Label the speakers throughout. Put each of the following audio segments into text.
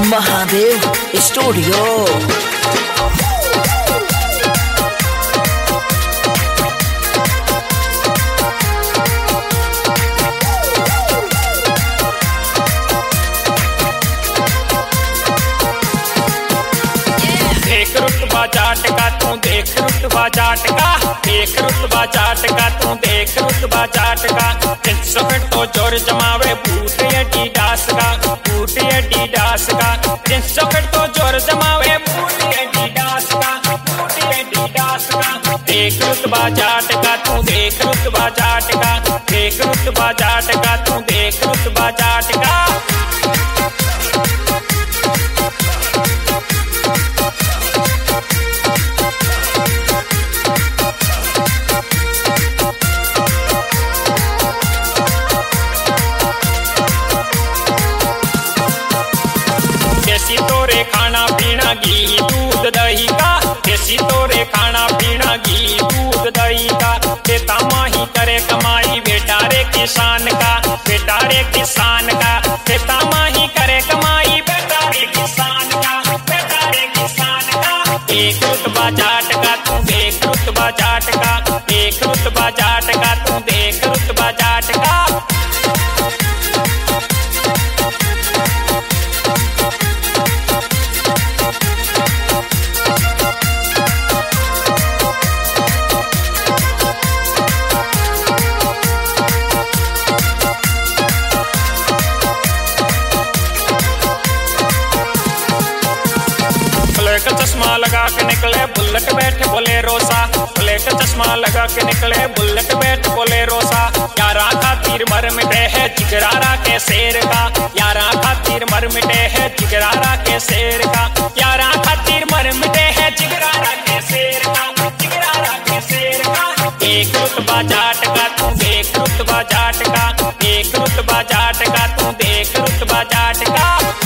Speaker 1: Mahadev studio.
Speaker 2: देख रुतबा जाट का तू देख रुतबा जाट का, देख रुतबा जाट का तू देख रुतबा जाट का। 300 फिट तो जोर जमावे बूट एडिडास का, बूट एडिडास का। 300 फिट तो जोर जमावे बूट एडिडास का, बूट एडिडास का। देख रुतबा जाट का तू देख रुतबा जाट का, देख रुतबा जाट का तू देख रुतबा जाट का। देसी तोरे खाना पीना घी दूध दही का, देसी तोरे खाना पीना घी दूध दही का। देता माही करे कमाई बेटा रे किसान का, बेटा रे किसान का। देता माही करे कमाई बेटा रे किसान का, बेटा रे किसान का। एक रुतबा जाट का तू देख रुतबा जाट का, एक रुतबा जाट का तू देख रुतबा जाट का। ब्लैक चश्मा लगा के निकले बुलेट बैठ बोले रोसा, ब्लैक चश्मा लगा के निकले बुलेट बैठ बोले रोसा। यारा खातिर मर मिटे है जिगरारा के शेर का, यारा खातिर मर मिटे है जिगरारा के शेर का। यारा खातिर मर मिटे है जिगरारा के शेर का, जिगरारा के शेर का। एक रुतबा जाट का तू देख रुतबा जाट का, एक रुतबा जाट का तू देख रुतबा जाट का।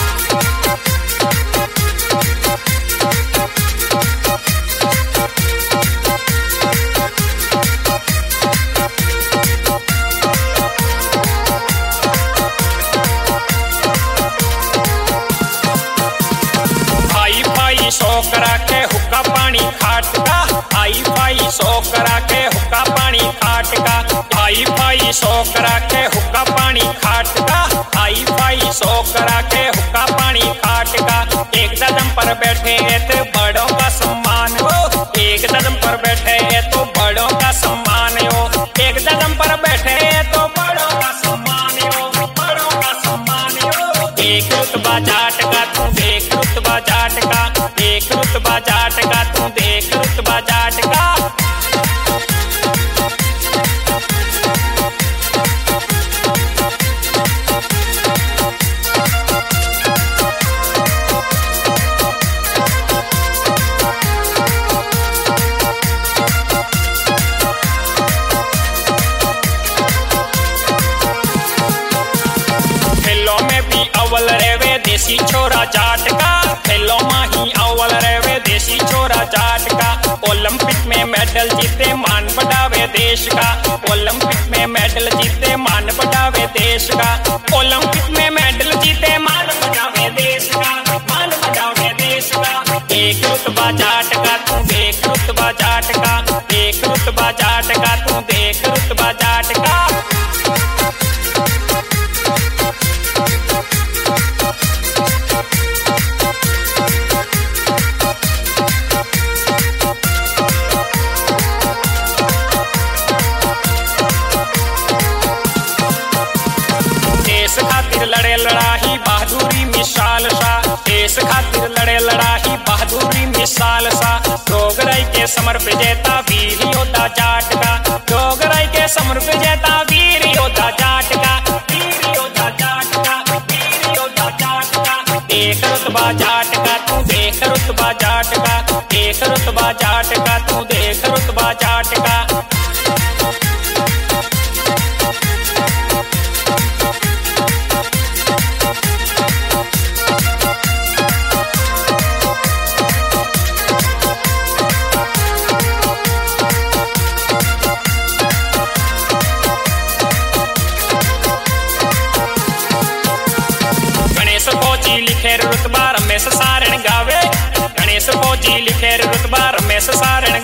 Speaker 2: शौक रखे हुक्का पानी खाट का, आई भाई शौक रखे हुक्का पानी खाट का। आई भाई शौक रखे हुक्का पानी खाट का, आई भाई शौक रखे हुक्का पानी खाट का। एक कदम पर बैठे हैं तो बड़ों का सम्मान हो, एक कदम पर बैठे हैं तो बड़ों का सम्मान हो। एक कदम पर बैठे हैं तो बड़ों का सम्मान हो, बड़ों का सम्मान हो। एक रुतबा जाट का तू देख रुतबा जाट का, एक रुतबा जाट का तू देख रुतबा जाट का। खेलों में भी अव्वल रेवे देसी छोरा जाट का, खेलों माही अव्वल रेवे देसी छोरा जाट का। ओलंपिक में मेडल जीते मान बढ़ावे देश का, ओलंपिक में मेडल जीते मान बढ़ावे देश का। ओलंपिक में मेडल जीते मान बढ़ावे देश का, मान बढ़ावे देश का। एक रुतबा जाट का तू देख रुतबा जाट का, एक रुतबा जाट का तू देख रुतबा जाट का। देश खातिर लड़े लड़ाही बहादुरी मिसाल सा, देश खातिर लड़े लड़ाही बहादुरी मिसाल सा। डोगराई के समर पे जेता वीर योद्धा जाट का, डोगराई के समर पे जेता वीर योद्धा जाट का, वीर योद्धा जाट का, वीर योद्धा जाट का। एक रुतबा जाट का तू देख रुतबा जाट का, एक रुतबा जाट का तू देख रुतबा जाट का। लिखे रुतबा रमेश सारण गावे। गणेश फौजी लिखे रुतबा रमेश सारण